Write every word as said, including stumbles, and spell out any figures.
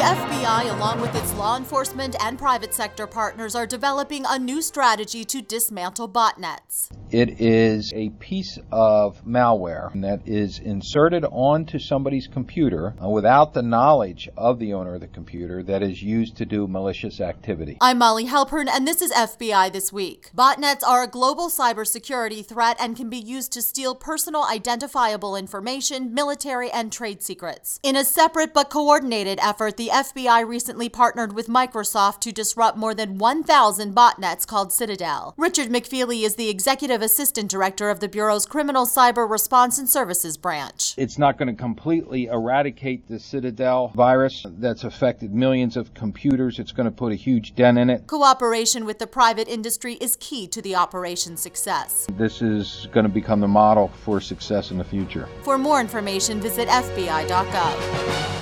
F B I, along with its law enforcement and private sector partners, are developing a new strategy to dismantle botnets. It is a piece of malware that is inserted onto somebody's computer uh, without the knowledge of the owner of the computer that is used to do malicious activity. I'm Molly Halpern, and this is F B I This Week. Botnets are a global cybersecurity threat and can be used to steal personal identifiable information, military, and trade secrets. In a separate but coordinated effort, the F B I recently partnered with Microsoft to disrupt more than one thousand botnets called Citadel. Richard McFeely is the executive assistant director of the Bureau's Criminal Cyber Response and Services branch. It's not going to completely eradicate the Citadel virus that's affected millions of computers. It's going to put a huge dent in it. Cooperation with the private industry is key to the operation's success. This is going to become the model for success in the future. For more information, visit F B I dot gov.